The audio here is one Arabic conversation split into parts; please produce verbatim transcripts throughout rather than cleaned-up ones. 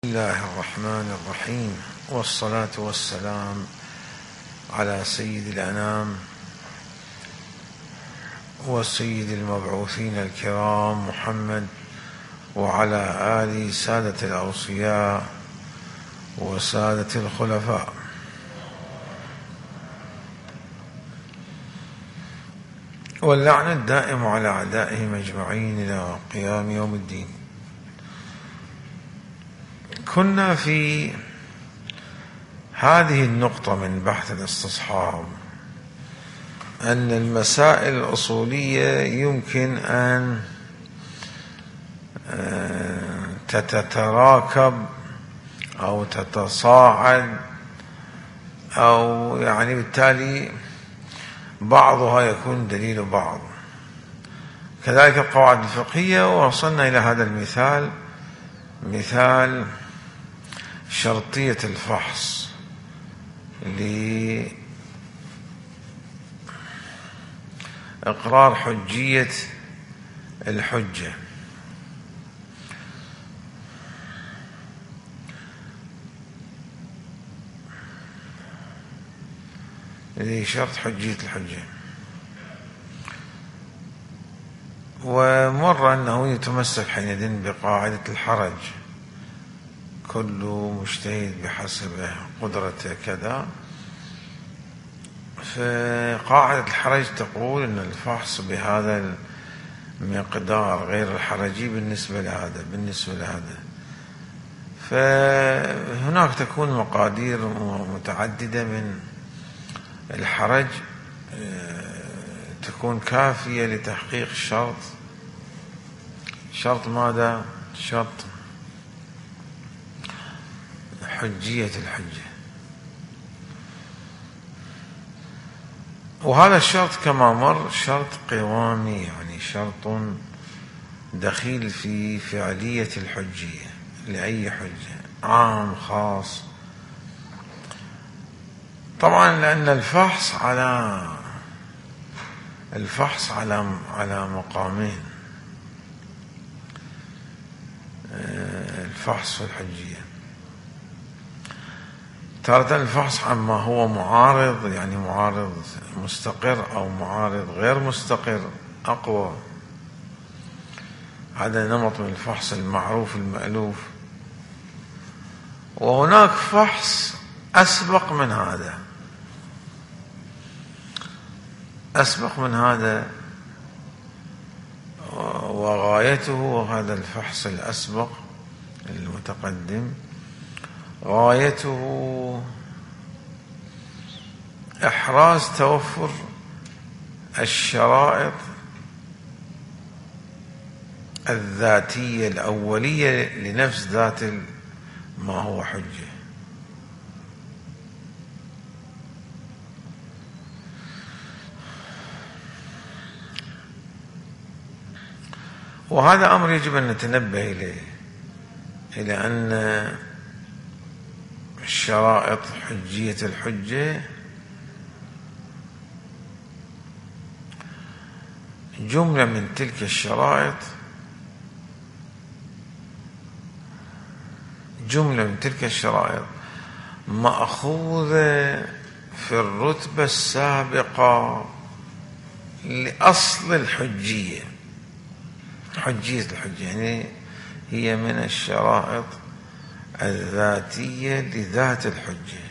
بسم الله الرحمن الرحيم، والصلاة والسلام على سيد الأنام وسيد المبعوثين الكرام محمد، وعلى آله سادة الأوصياء وسادة الخلفاء. واللعن الدائم على أعدائهم أجمعين إلى قيام يوم الدين. كنا في هذه النقطة من بحث الاستصحاب أن المسائل الأصولية يمكن أن تتراكب أو تتصاعد، أو يعني بالتالي بعضها يكون دليل بعض. كذلك القواعد الفقهية، ووصلنا إلى هذا المثال، مثال شرطية الفحص لإقرار حجية الحجة. لشرط حجية الحجة، ومر أنه يتمسك حينئذ بقاعدة الحرج، كل مجتهد بحسب قدرته كذا. فقاعدة الحرج تقول أن الفحص بهذا المقدار غير الحرجي بالنسبة لهذا بالنسبة لهذا فهناك تكون مقادير متعددة من الحرج تكون كافية لتحقيق الشرط. شرط ماذا؟ شرط حجية الحجة. وهذا الشرط كما مر شرط قوامي، يعني شرط دخيل في فعلية الحجية لأي حجة، عام خاص. طبعا لأن الفحص على الفحص على على مقامين، الفحص في الحجية تارة الفحص عما هو معارض، يعني معارض مستقر أو معارض غير مستقر أقوى. هذا نمط من الفحص المعروف المألوف. وهناك فحص أسبق من هذا أسبق من هذا وغايته هذا الفحص الأسبق المتقدم، غايته إحراز توفر الشرائط الذاتية الأولية لنفس ذات ما هو حجة. وهذا أمر يجب أن نتنبه إليه، إلى أن شرائط حجية الحجة جملة من تلك الشرائط جملة من تلك الشرائط مأخوذة في الرتبة السابقة لأصل الحجية، حجية الحجة، يعني هي من الشرائط الذاتية لذات الحجة.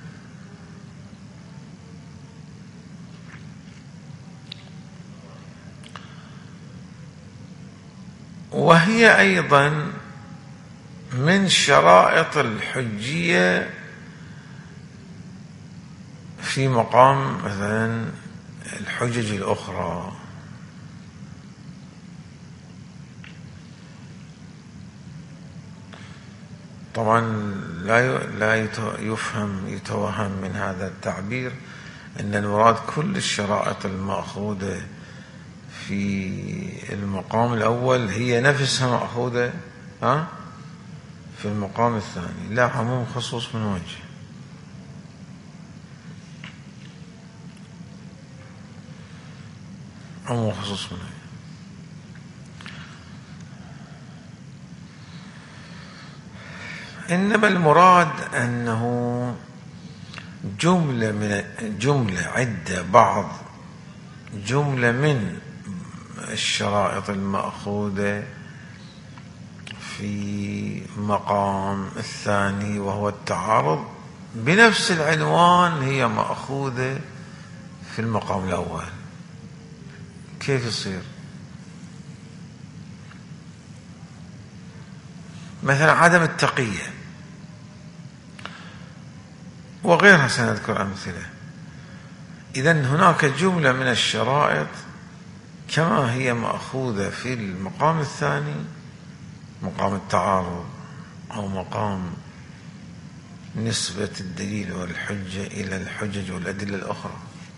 وهي أيضا من شرائط الحجية في مقام مثلا الحجج الأخرى. طبعا لا لا يفهم يتوهم من هذا التعبير أن المراد كل الشرائط المأخوذة في المقام الأول هي نفسها مأخوذة ها في المقام الثاني. لا، عموم خصوص من وجه. عموم خصوص من وجه. إنما المراد أنه جملة من جملة عدة بعض جملة من الشرائط المأخوذة في مقام الثاني وهو التعارض بنفس العنوان هي مأخوذة في المقام الأول. كيف يصير؟ مثلا عدم التقية وغيرها سنذكر أمثلة. إذن هناك جملة من الشرائط كما هي مأخوذة في المقام الثاني مقام التعارض أو مقام نسبة الدليل والحجة إلى الحجج والأدلة الأخرى.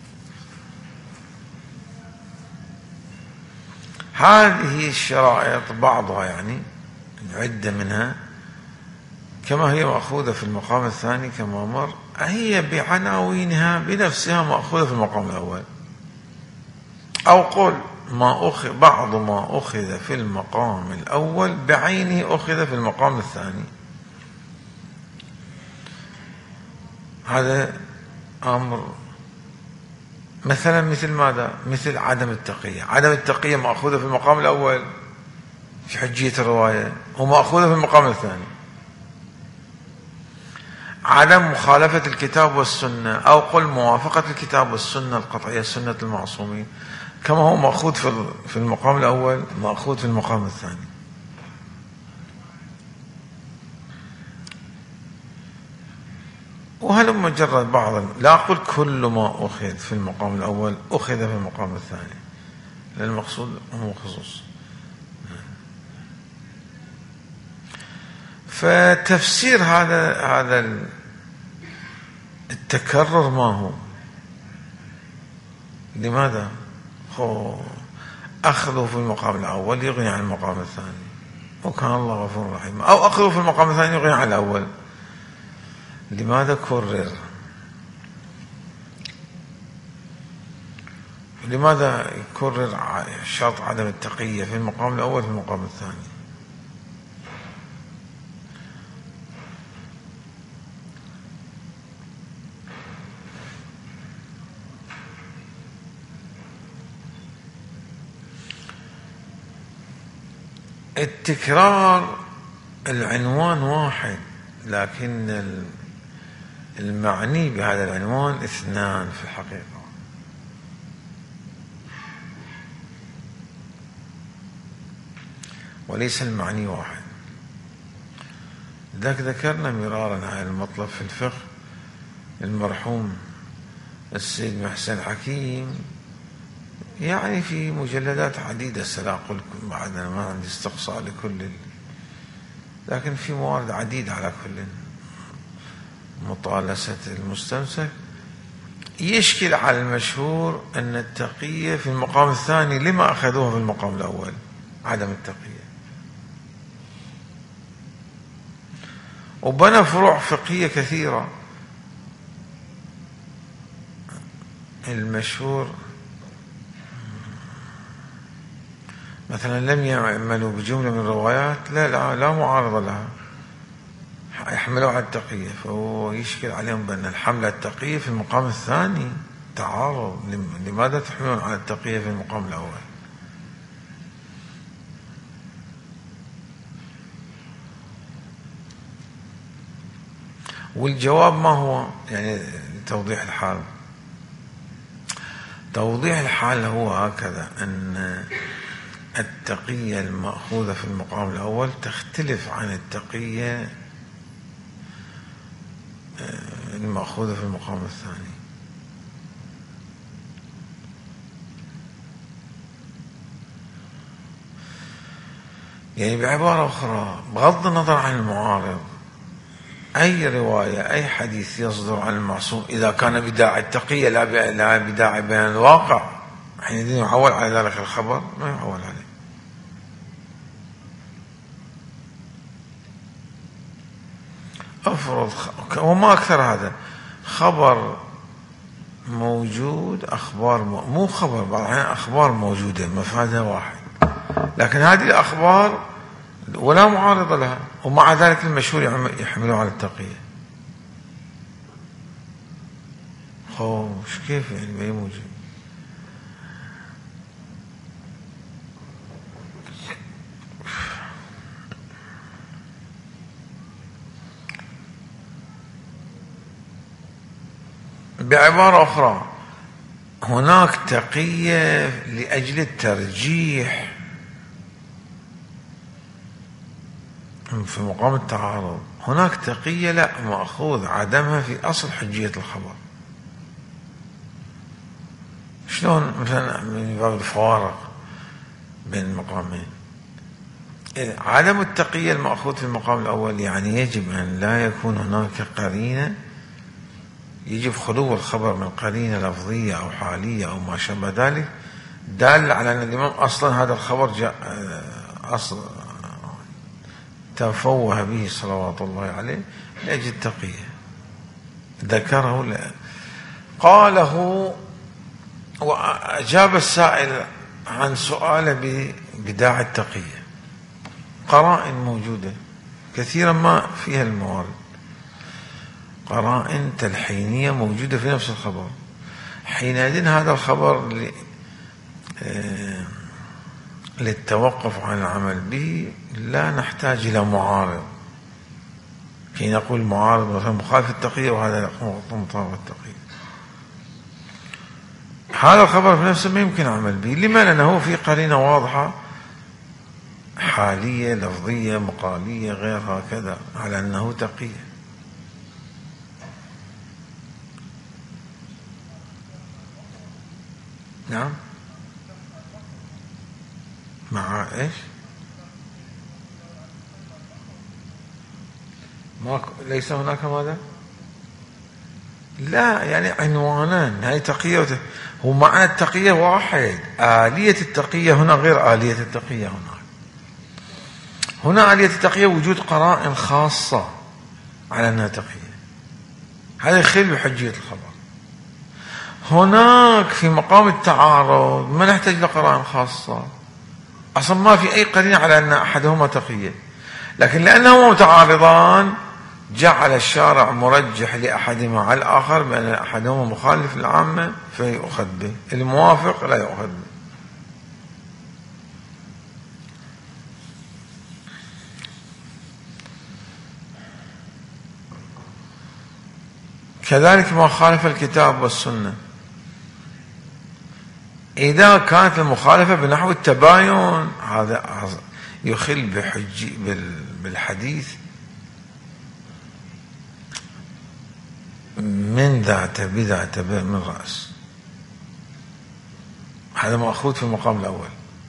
هذه الشرائط بعضها يعني عدة منها كما هي مأخوذة في المقام الثاني كما مر هي بعناوينها بنفسها مأخوذة في المقام الأول. أو قل ما أخذ بعض ما أخذ في المقام الأول بعينه أخذ في المقام الثاني. هذا أمر مثلا مثل ماذا؟ مثل عدم التقية. عدم التقية مأخوذة في المقام الأول في حجية الرواية ومأخوذة في المقام الثاني. عدم مخالفة الكتاب والسنة أو قل موافقة الكتاب والسنة القطعية سنة المعصومين كما هو مأخوذ في المقام الأول مأخوذ في المقام الثاني. وهل مجرد بعض، لا أقول كل ما أخذ في المقام الأول أخذ في المقام الثاني، لأن المقصود هو خصوص. فتفسير هذا هذا التكرر ما هو؟ لماذا؟ أخذه في المقام الأول يغني عن المقام الثاني وكان الله غفور رحيم، أو أخذه في المقام الثاني يغني عن الأول. لماذا كرر؟ لماذا يكرر شرط عدم التقية في المقام الأول في المقام الثاني؟ التكرار العنوان واحد لكن المعني بهذا العنوان اثنان في الحقيقة. وليس المعني واحد. ذاك ذكرنا مرارا هذا المطلب في الفقه. المرحوم السيد محسن حكيم يعني في مجلدات عديدة سأقول بعد أنا ما عندي استقصاء لكل، لكن في موارد عديدة على كل مطالسة المستمسك يشكل على المشهور أن التقية في المقام الثاني لما أخذوها في المقام الأول عدم التقية، وبنى فروع فقهية كثيرة. المشهور مثلا لم يعملوا بجملة من الروايات لا لا, لا معارضة لها يحملوا على التقية، فهو يشكل عليهم بأن الحمل على التقية في المقام الثاني تعارض. لماذا تحملون على التقية في المقام الأول؟ والجواب ما هو؟ يعني توضيح الحال توضيح الحال هو هكذا أن التقية المأخوذة في المقام الأول تختلف عن التقية المأخوذة في المقام الثاني. يعني بعبارة أخرى بغض النظر عن المعارض أي رواية أي حديث يصدر عن المعصوم إذا كان بداعي التقية لا بداعي بيان الواقع حينئذ يحول على ذلك الخبر ما يحول عليه. أفرض وما أكثر هذا خبر موجود أخبار مو خبر بعض الأحيان أخبار موجودة مفادها واحد، لكن هذه الأخبار ولا معارض لها، ومع ذلك المشهور يحملون على التقية. خوش كيف يعني بأي موجب؟ بعبارة أخرى، هناك تقية لأجل الترجيح في مقام التعارض، هناك تقية لا، مأخوذ عدمها في أصل حجية الخبر. شلون؟ مثلا من باب الفوارق بين المقامين. عدم التقية المأخوذ في المقام الأول يعني يجب أن لا يكون هناك قرينة، يجب خلو الخبر من قرينة لفظية أو حالية أو ما شابه ذلك دال على أن الإمام أصلا هذا الخبر جاء أصلا تفوه به صلوات الله عليه لأجل التقية، ذكره لا. قاله وأجاب السائل عن سؤاله بداعي التقية، قرائن موجودة كثيرا ما فيها الموارد، قرائن تلحينية موجودة في نفس الخبر، حينئذ هذا الخبر للتوقف عن العمل به لا نحتاج إلى معارض. حين نقول معارض مثلا مخالف التقية وهذا يقوم مطابق التقية، هذا الخبر في نفسه ما يمكن عمل به. لما؟ لأنه في قرينة واضحة حالية لفظية مقالية غير هكذا على أنه تقية. نعم، مع ايش؟ ما ليس هناك ماذا؟ لا، يعني عنوانان، هاي تقية وت... هو معنى التقية واحد، آلية التقية هنا غير آلية التقية هناك. هنا آلية التقية وجود قرائن خاصة على أنها تقية، هذا يخل بحجية الخبر. هناك في مقام التعارض ما نحتاج لقرائن خاصة، أصلا ما في أي قرينة على أن أحدهما تقية، لكن لأنهما متعارضان جعل الشارع مرجح لأحدهما على الآخر بأن أحدهما مخالف للعامة فيؤخذ به، الموافق لا يؤخذ به. كذلك ما خالف الكتاب والسنة، إذا كانت المخالفة بنحو التباين هذا يخل بحج بالحديث من ذات بذات من رأس، هذا مأخوذ في المقام الأول.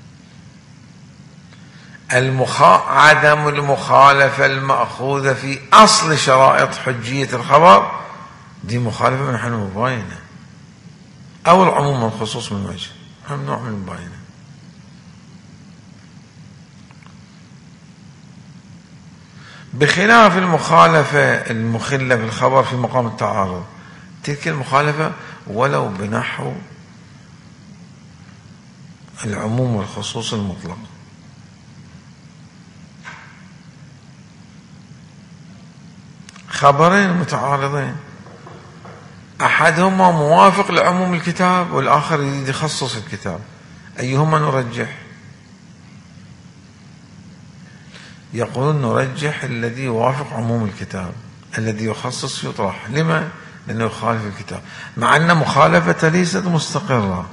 المخا... عدم المخالفة المأخوذة في أصل شرائط حجية الخبر دي مخالفة من نحو المباينة أو العموم والخصوص من وجه، هم نوع من المباينة. بخلاف المخالفة المخلة بالخبر في مقام التعارض، تلك المخالفة ولو بنحو العموم والخصوص المطلق. خبرين متعارضين، أحدهما موافق لعموم الكتاب والآخر يريد يخصص الكتاب، أيهما نرجح؟ يقولون نرجح الذي يوافق عموم الكتاب، الذي يخصص يطرح. لما؟ لأنه يخالف الكتاب، مع أن مخالفة ليست مستقرة،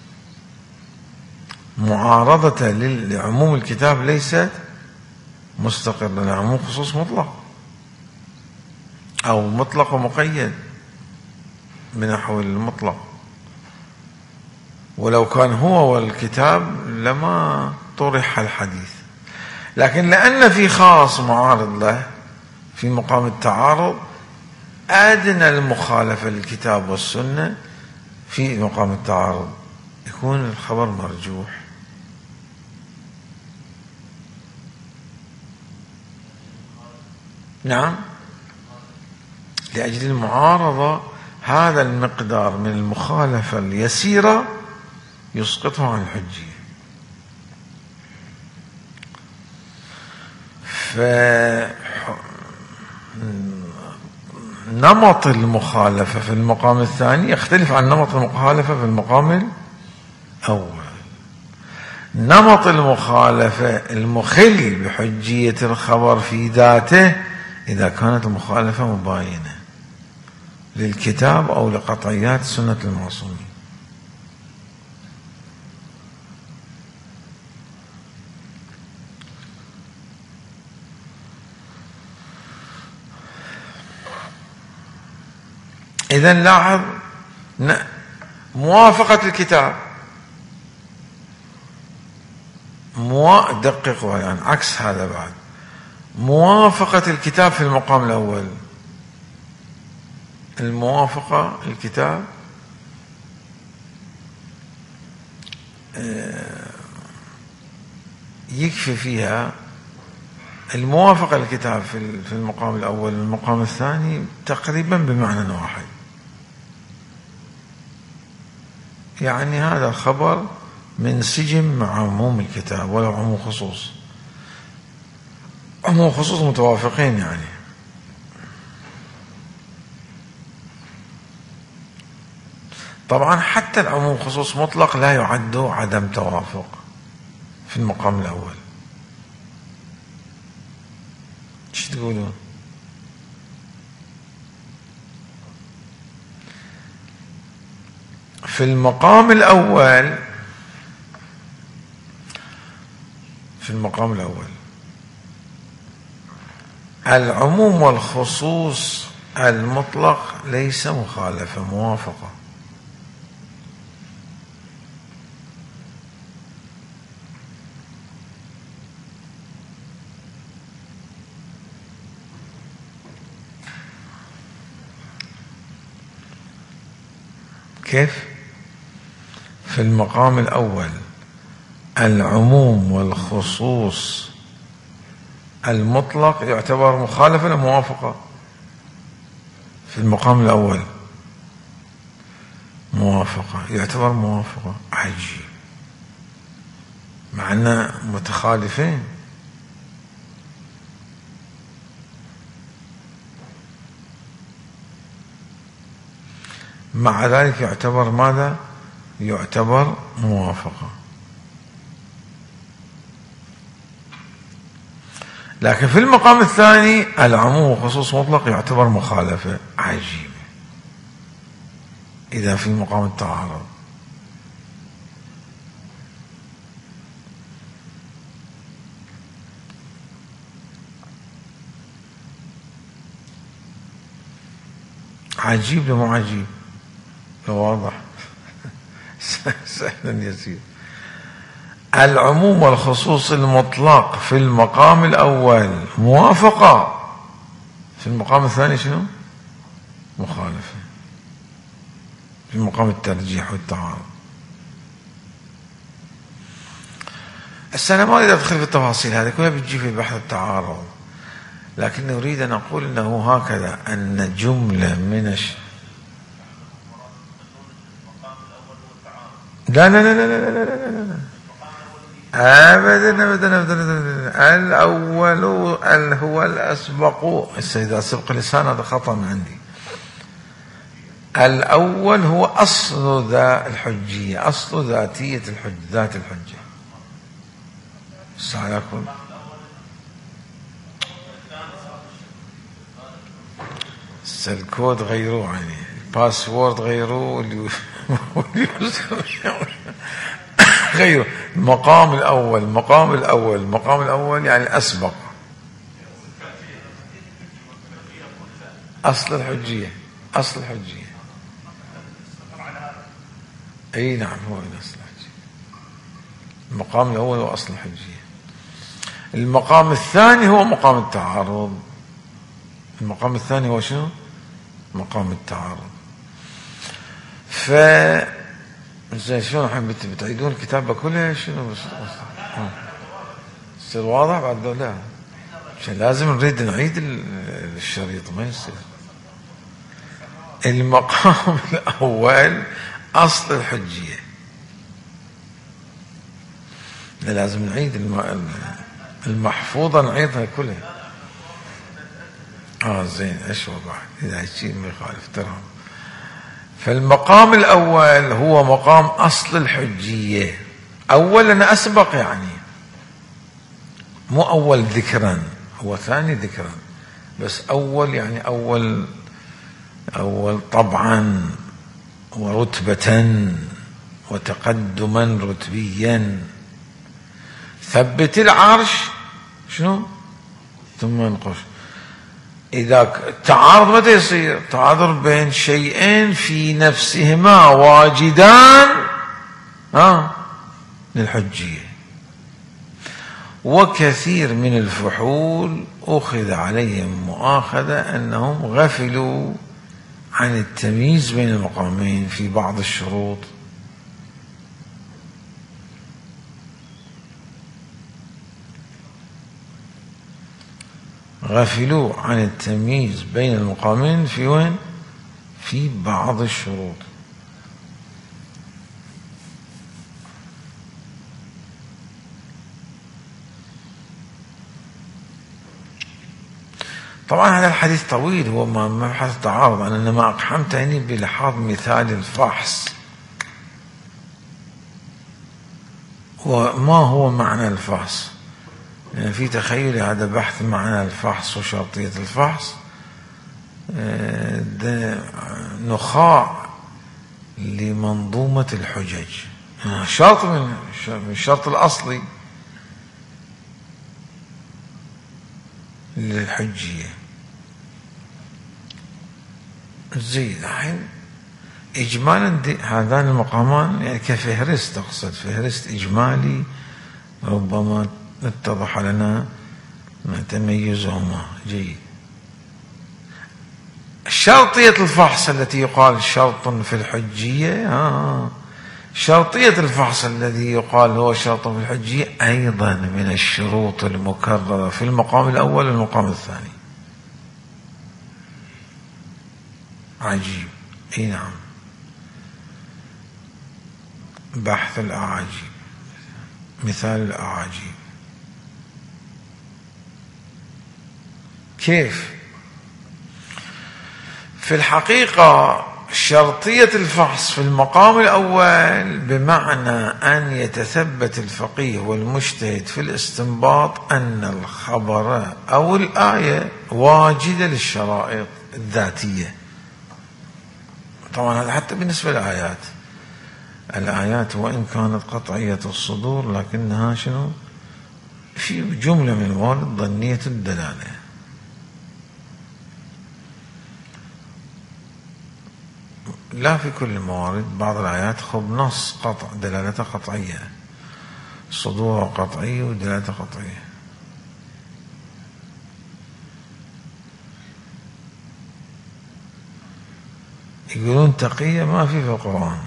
معارضة لعموم الكتاب ليست مستقرة، لأن عموم خصوص مطلق أو مطلق ومقيد بنحو المطلق، ولو كان هو والكتاب لما طرح الحديث. لكن لأن في خاص معارض له في مقام التعارض، أدنى المخالفة للكتاب والسنة في مقام التعارض يكون الخبر مرجوح. نعم، لأجل المعارضة هذا المقدار من المخالفة اليسيرة يسقطه عن الحجية. نمط المخالفة في المقام الثاني يختلف عن نمط المخالفة في المقام الأول. نمط المخالفة المخل بحجية الخبر في ذاته إذا كانت المخالفة مباينة للكتاب أو لقطعيات سنة المعصومين. إذن لاحظ موافقة الكتاب، موا... دققوا يعني عكس هذا بعد. موافقة الكتاب في المقام الأول، الموافقة الكتاب يكفي فيها الموافقة الكتاب في المقام الأول والمقام الثاني تقريبا بمعنى واحد. يعني هذا الخبر منسجم مع عموم الكتاب ولو عموم خصوص، عموم خصوص متوافقين يعني. طبعا حتى العموم خصوص مطلق لا يعد عدم توافق في المقام الأول. ايش تقولون؟ في المقام الأول في المقام الأول العموم والخصوص المطلق ليس مخالفة، موافقة. كيف؟ في المقام الأول العموم والخصوص المطلق يعتبر مخالفة لموافقة. في المقام الأول موافقة، يعتبر موافقة. عجيب، مع أننا متخالفين. مع ذلك يعتبر ماذا؟ يعتبر موافقة. لكن في المقام الثاني العموم وخصوص مطلق يعتبر مخالفة. عجيبة. إذا في مقام التعارض عجيب لمو عجيب؟ واضح. سهل يسير. العموم والخصوص المطلق في المقام الأول موافقة، في المقام الثاني شنو؟ مخالفة، في مقام الترجيح والتعارض. السنة ما أريد أدخل في التفاصيل هذه كلها، بتجي في بحث التعارض، لكن أريد أن أقول أنه هكذا أن جملة من الش... لا لا لا لا لا لا لا لا لا أبدا أبدا أبدا. الأول هو الأسبق. إذا سبق لسان هذا خطأ من عندي. الأول هو أصل ذا الحجية، أصل ذاتية الحج، ذات الحجة. سألكم الكود غيروه، يعني الباسورد غيروه، غيره. المقام الأول، المقام الأول، المقام الأول يعني الأسبق، أصل الحجية، أصل الحجية. أي نعم، هو أصل الحجية. المقام الأول هو أصل الحجية. المقام الثاني هو مقام التعارض. المقام الثاني هو شنو؟ مقام التعارض. ف زين شلون الحين بتعيدون الكتاب كله؟ شنو بس يصير واضح بعد؟ لا، لازم نريد نعيد الشريط، ما يصير. المقام الأول أصل الحجية، لازم نعيد الم... المحفوظة نعيدها كلها. اه زين اشوى بعد اذا شيء ما يخالف ترى. فالمقام الاول هو مقام اصل الحجية. اولا اسبق يعني، مو اول ذكرا، هو ثاني ذكرا، بس اول يعني اول اول طبعا ورتبة وتقدما رتبيا. ثبت العرش شنو ثم انقش. إذا تعارض متى يصير؟ تعارض بين شيئين في نفسهما واجدان ها للحجية. وكثير من الفحول أخذ عليهم مؤاخذة أنهم غفلوا عن التمييز بين المقامين في بعض الشروط. غفلوا عن التمييز بين المقامين في وين؟ في بعض الشروط. طبعا هذا الحديث طويل، هو مبحث تعارض. أنا إنما أقحمت عيني بلحاظ مثال الفحص. وما هو معنى الفحص؟ يعني في تخيل هذا بحث معنى الفحص وشرطية الفحص، ده نخاع لمنظومة الحجج، شرط من الشرط الأصلي للحجية. زين الحين إجمالا هذان المقامان يعني كفهرست، أقصد فهرست إجمالي ربما اتضح لنا ما تميزهما. جيد. شرطية الفحص التي يقال شرط في الحجية، آه شرطية الفحص الذي يقال هو شرط في الحجية أيضا من الشروط المكررة في المقام الأول والمقام الثاني. عجيب. اي نعم. بحث الأعاجيب، مثال الأعاجيب. كيف؟ في الحقيقة شرطية الفحص في المقام الأول بمعنى أن يتثبت الفقيه والمجتهد في الاستنباط أن الخبر أو الآية واجدة للشرائط الذاتية. طبعا هذا حتى بالنسبة للآيات. الآيات وإن كانت قطعية الصدور لكنها شنو؟ في جملة من الموارد ظنية الدلالة. لا في كل الموارد، بعض الآيات خب نص قطع دلالته قطعية، صدور قطعية ودلالته قطعية. يقولون تقية ما في في القرآن.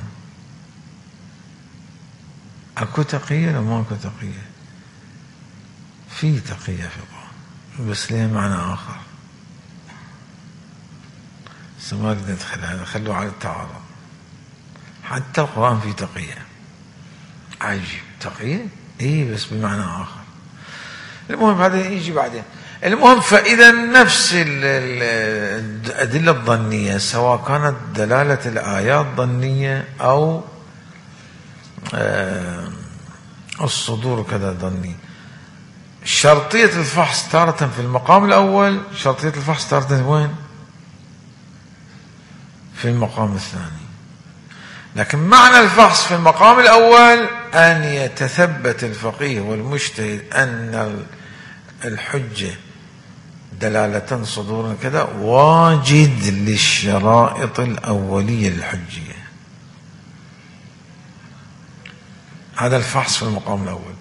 أكو تقية ولا ما أكو تقية؟ في تقية في القرآن بس ليه معنى آخر، بس ما أقدر أدخل هذا، خلوه على التعارض. حتى القرآن فيه تقية. عجيب. تقية إيه بس بمعنى آخر. المهم هذا يجي بعدين. المهم فإذا نفس الأدلة الظنية سواء كانت دلالة الآيات ظنية أو الصدور كذا ظني. شرطية الفحص تارة في المقام الأول، شرطية الفحص تارة وين؟ في المقام الثاني. لكن معنى الفحص في المقام الأول أن يتثبت الفقيه والمجتهد أن الحجة دلالة صدورا كذا واجد للشرائط الأولية للحجية. هذا الفحص في المقام الأول.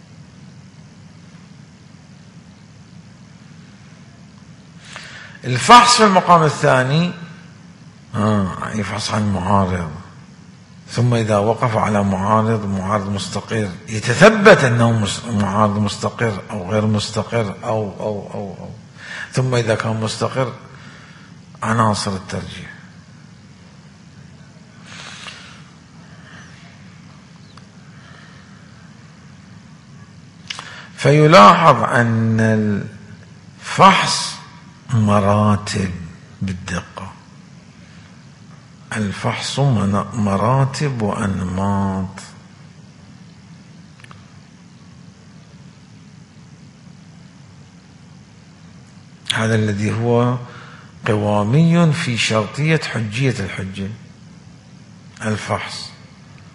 الفحص في المقام الثاني آه يفحص عن معارض، ثم إذا وقف على معارض معارض مستقر يتثبت أنه معارض مستقر أو غير مستقر أو أو أو, أو. ثم إذا كان مستقر عناصر الترجيح. فيلاحظ أن الفحص مراتب بالدقة، الفحص مراتب وأنماط. هذا الذي هو قوامي في شرطية حجية الحجة، الفحص.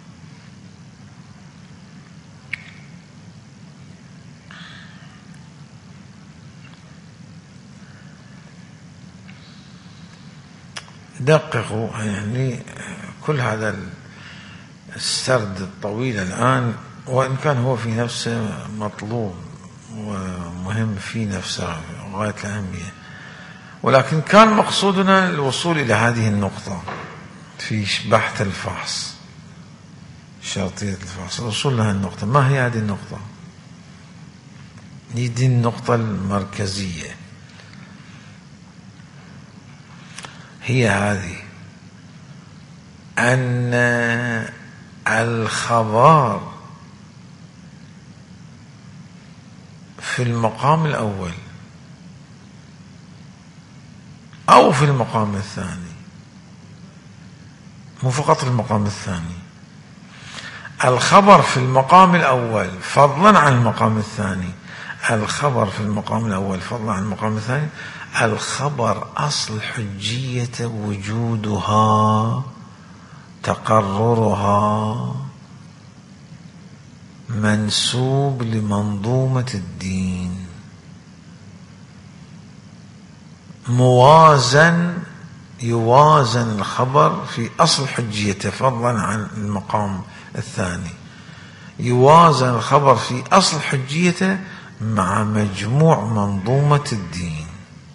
دققوا يعني كل هذا السرد الطويل الآن، وإن كان هو في نفسه مطلوب ومهم في نفسه غاية الأهمية، ولكن كان مقصودنا الوصول إلى هذه النقطة في بحث الفحص، شرطية الفحص، الوصول لها النقطة. ما هي هذه النقطة؟ دي النقطة المركزية، هي هذه: أن الخبر في المقام الأول أو في المقام الثاني، مو فقط المقام الثاني، الخبر في المقام الأول فضلا عن المقام الثاني، الخبر في المقام الأول فضلا عن المقام الثاني، الخبر أصل حجية وجودها، تقررها، منسوب لمنظومة الدين، موازن، يوازن الخبر في أصل حجيته فضلا عن المقام الثاني، يوازن الخبر في أصل حجيته مع مجموع منظومة الدين.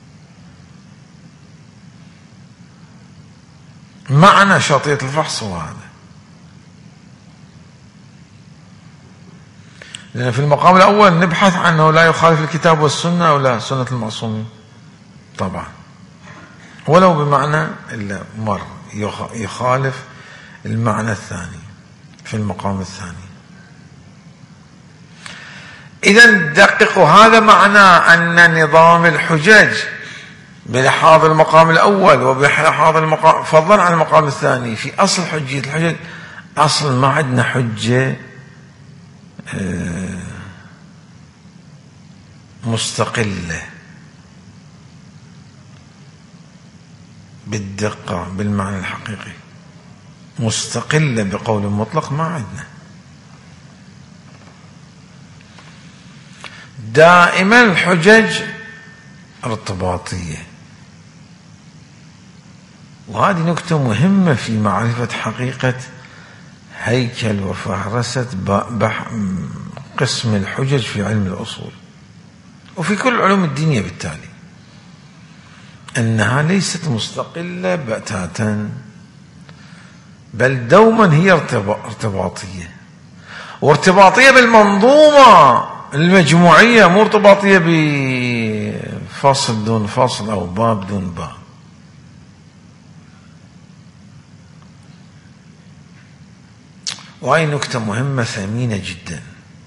معنى شرطية الفحص هو هذا. لأن في المقام الأول نبحث عنه لا يخالف الكتاب والسنة أو لا سنة المعصومين طبعا، ولو بمعنى إلا مر يخالف المعنى الثاني في المقام الثاني. إذن دققوا، هذا معنى أن نظام الحجج بلحاظ المقام الأول وبلحاظ المقام فضلا عن المقام الثاني في أصل حجية الحجج، أصل ما عندنا حجة مستقلة بالدقة بالمعنى الحقيقي، مستقلة بقول مطلق ما عندنا. دائما الحجج ارتباطية، وهذه نكتة مهمة في معرفة حقيقة هيكل وفهرسة قسم الحجج في علم الأصول وفي كل علوم الدنيا، بالتالي أنها ليست مستقلة بتاتا، بل دوما هي ارتباطية، وارتباطية بالمنظومة المجموعية، مو ارتباطية بفصل دون فصل أو باب دون باب. وهي نكتة مهمة ثمينة جدا.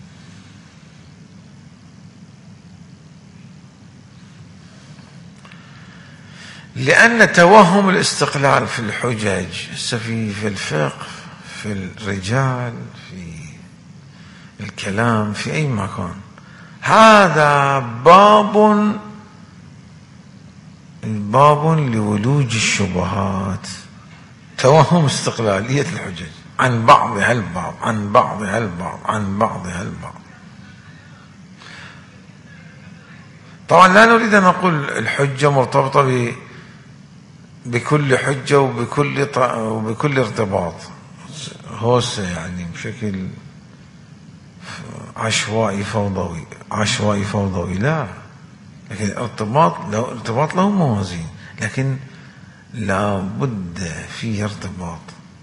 لأن توهم الاستقلال في الحجج في في الفقه، في الرجال، في الكلام، في أي مكان، هذا باب باب لولوج الشبهات، توهم استقلالية الحجج عن بعضها البعض عن بعضها البعض عن بعضها البعض. طبعا لا نريد أن نقول الحجة مرتبطة ب بكل حجة وبكل وبكل ارتباط هوسة، يعني بشكل عشوائي فوضوي عشوائي فوضوي لا، لكن ارتباط له ارتباط له موازين، لكن لا بد فيه ارتباط.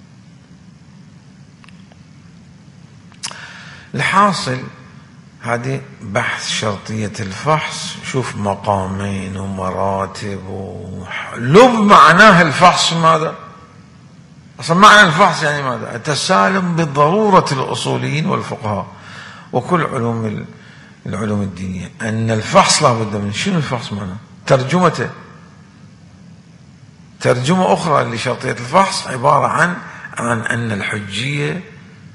الحاصل هذه بحث شرطية الفحص، شوف مقامين ومراتب ولب معناه الفحص ماذا؟ أصلا معنى الفحص يعني ماذا؟ التسالم بالضرورة الأصوليين والفقهاء وكل علوم العلوم الدينية أن الفحص لا بد منه. شنو الفحص معناه؟ ترجمته. ترجمة أخرى لشرطية الفحص عبارة عن عن أن الحجية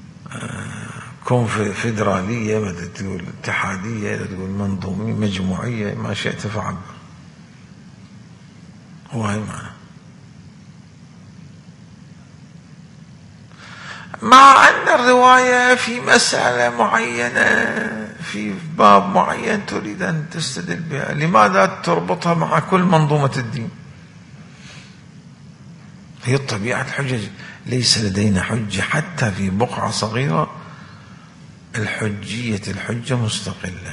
كونفدرالية، ما تقول اتحادية، تقول منظومية، مجموعية، ما شئت فعبر. هو هاي معنى. مع أن الرواية في مسألة معينة في باب معين تريد أن تستدل بها، لماذا تربطها مع كل منظومة الدين؟ هي طبيعة الحجج. ليس لدينا حجة حتى في بقعة صغيرة، الحجية الحجة مستقلة،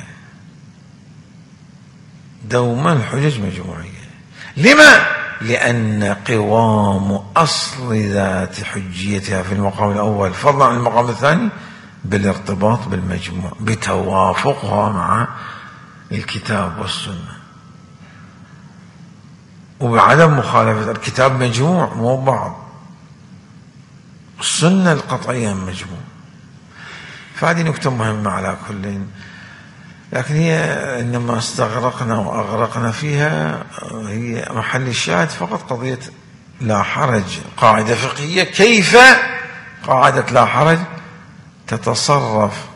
دوما الحجج مجموعية. لما؟ لأن قوام أصل ذات حجيتها في المقام الأول فضلا عن المقام الثاني بالارتباط بالمجموع، بتوافقها مع الكتاب والسنة، وبعدم مخالفة. الكتاب مجموع مو بعض، السنة القطعية مجموع. فهذه نكتة مهمة على كل، لكن هي إنما استغرقنا وأغرقنا فيها، هي محل الشاهد فقط قضية لا حرج، قاعدة فقهية. كيف قاعدة لا حرج تتصرف،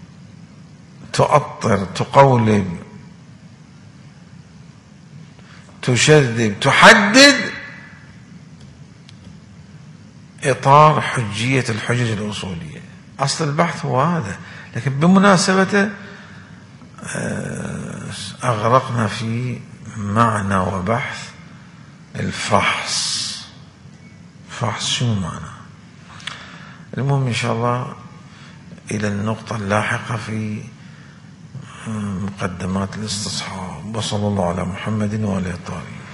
تؤطر، تقولب، تشذب، تحدد إطار حجية الحجج الأصولية. أصل البحث هو هذا، لكن بمناسبته أغرقنا في معنى وبحث الفحص. فحص شنو معنى؟ المهم إن شاء الله إلى النقطة اللاحقة في مقدمات الاستصحاب. وصلى الله على محمد وآله الطاهرين.